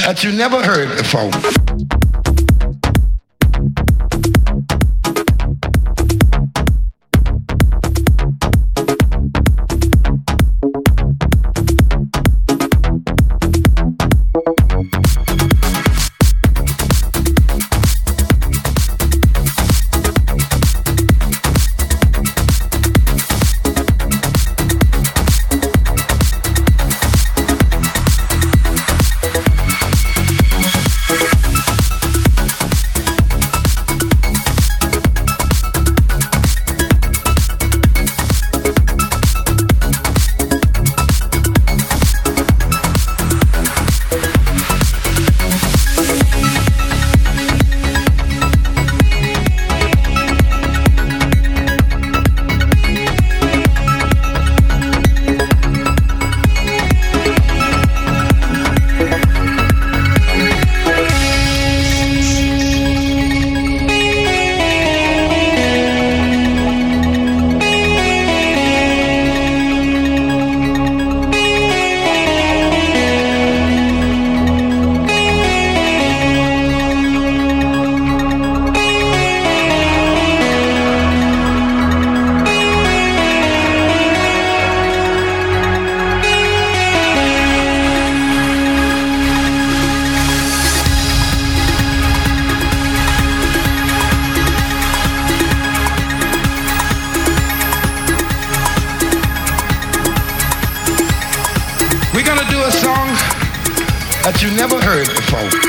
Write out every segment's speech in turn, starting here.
that you never heard before. That you never heard before.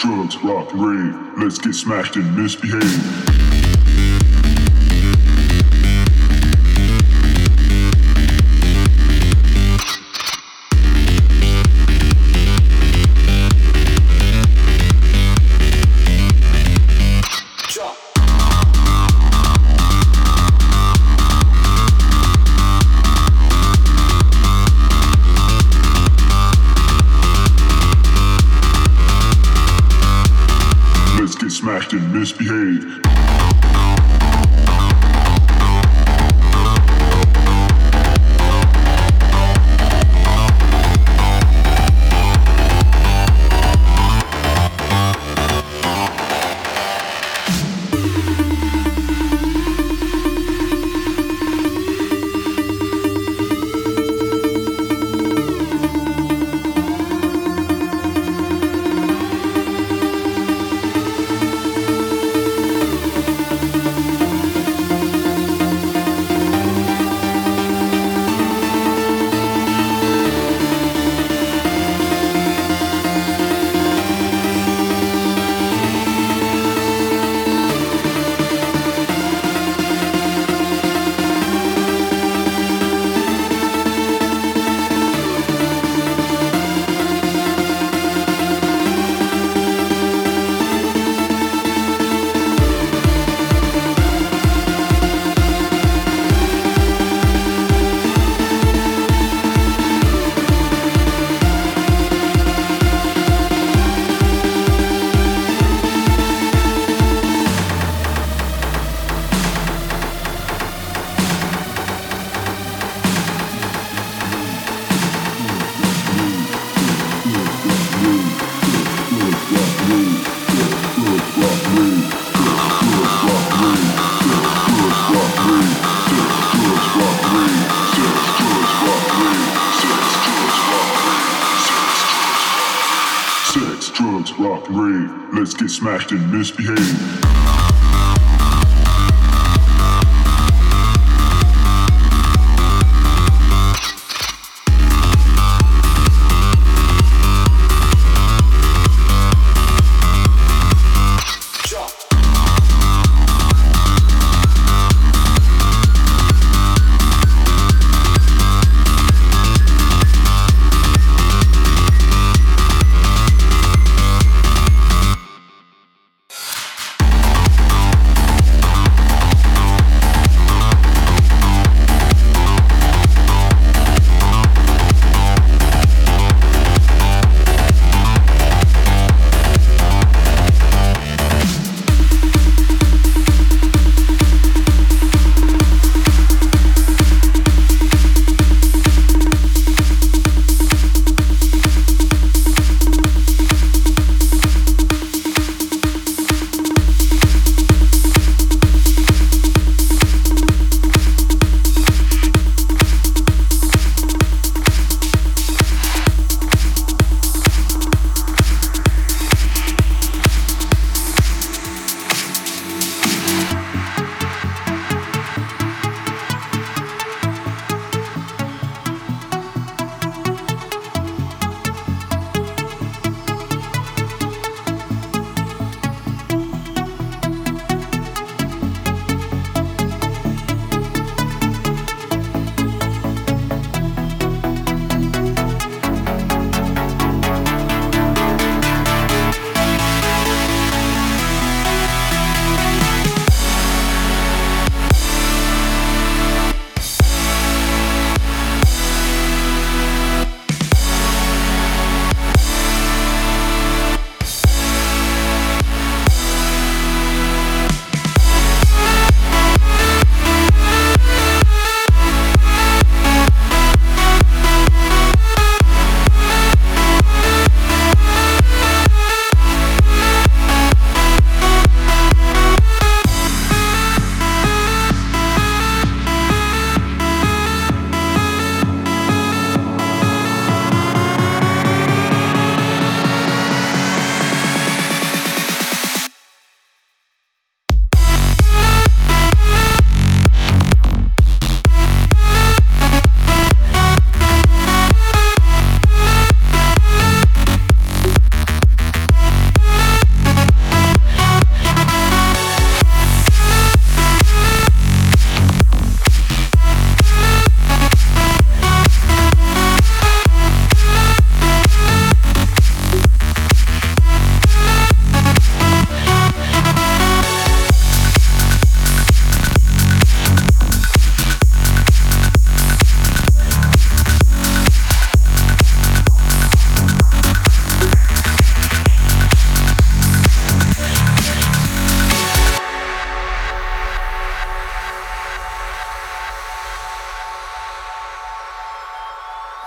drugs, rock, and rave. Let's get smashed and misbehave. Smashed and misbehave. Rock and rave, let's get smashed and misbehave.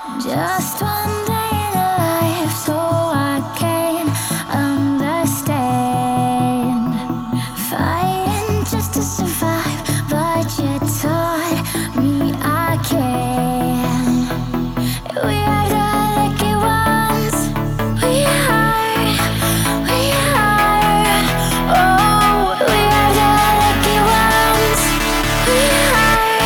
Just one day in a life so I can understand. Fighting just to survive, but you taught me I can. We are the lucky ones. We are. Oh, we are the lucky ones. We are.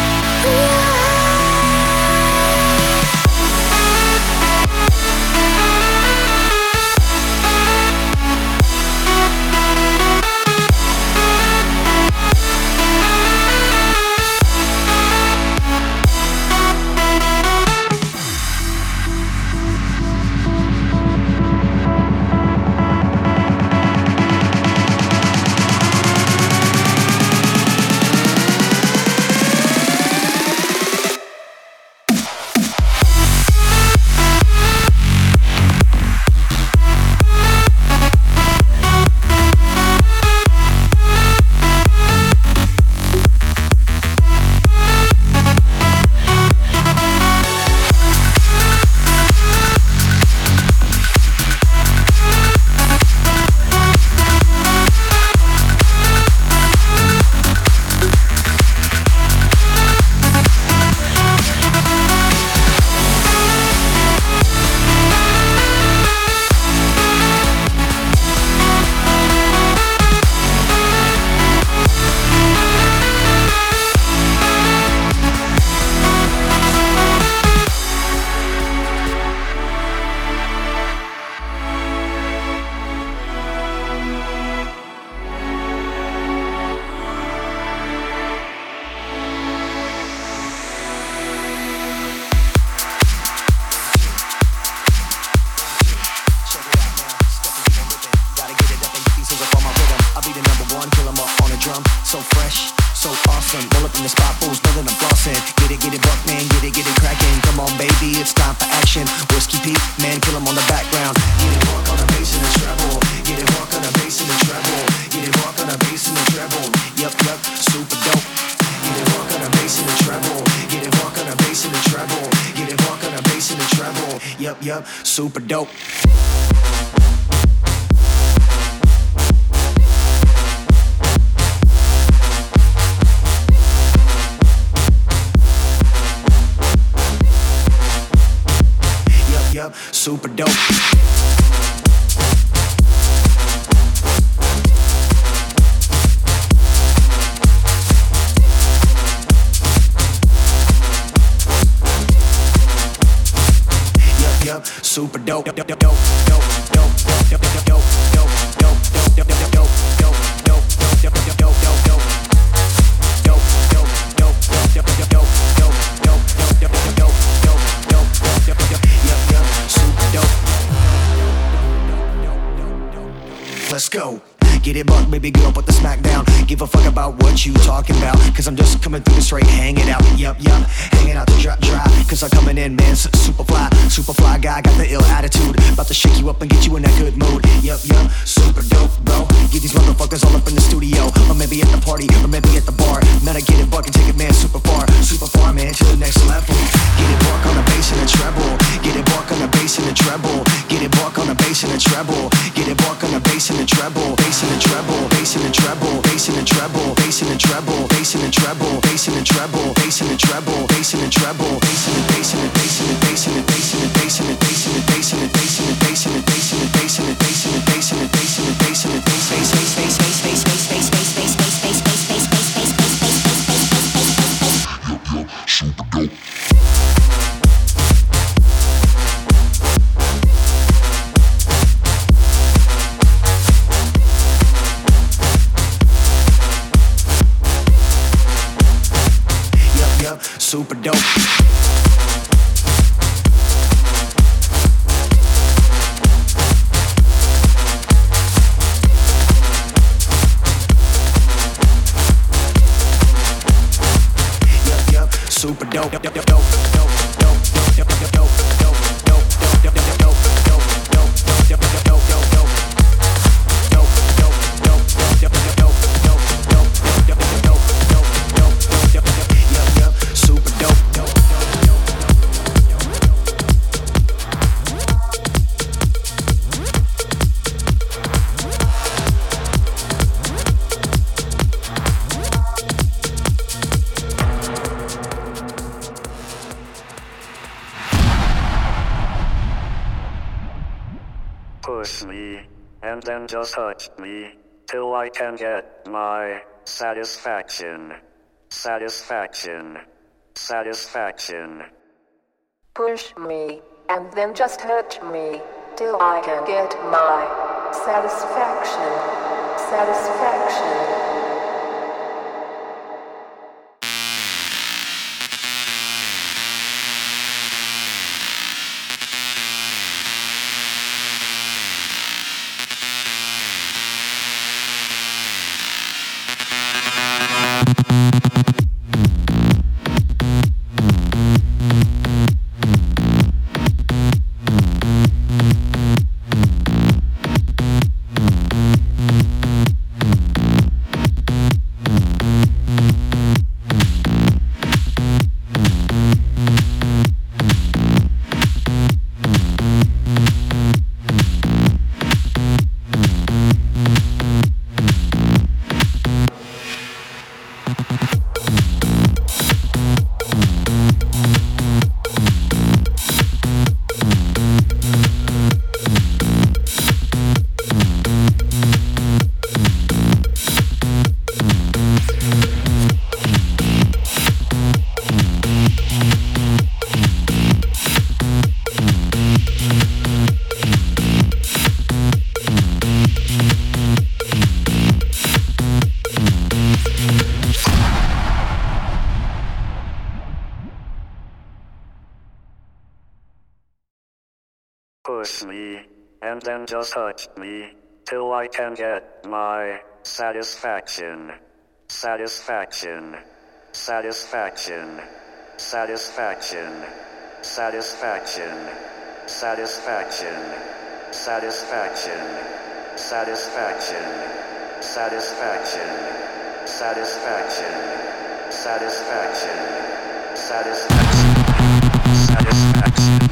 Yup, super dope. Yup, super dope. Super dope. Let's go. Get it buck, baby girl, put the smack down. Give a fuck about what you talking about, cause I'm just coming through the straight, hanging out. Yup, hanging out to dry, cause I'm coming in, man, super fly guy, got the ill attitude. About to shake you up and get you in that good mood. Yup, super dope, bro. Get these motherfuckers all up in the studio, or maybe at the party, or maybe at the bar. Man, I get it buck and take it, man, super far, man, to the next level. Get it buck on the bass and the treble. Get it buck on the bass and the treble. Get it buck on the bass and the treble. Get it buck on the bass and the treble. Bass and the treble, bass and the treble, bass and the treble, bass and the treble, bass and the treble, bass and the treble, bass and the treble, bass and the treble, bass and the bass and the bass and the bass and the bass and the bass and the bass and the bass and the bass and the bass and the bass and the bass and the bass and the bass and the bass and the bass and the bass bass bass bass bass bass bass bass bass bass bass bass bass bass super dope. Super dope. Yup, super dope. Super dope. Push me, and then just touch me, till I can get my satisfaction. Satisfaction. Satisfaction. Push me, and then just touch me, till I can get my satisfaction. Satisfaction. Push me, and then just touch me, till I can get my satisfaction. Satisfaction. Satisfaction. Satisfaction. Satisfaction. Satisfaction. Satisfaction. Satisfaction. Satisfaction. Satisfaction. Satisfaction. Satisfaction. Satisfaction.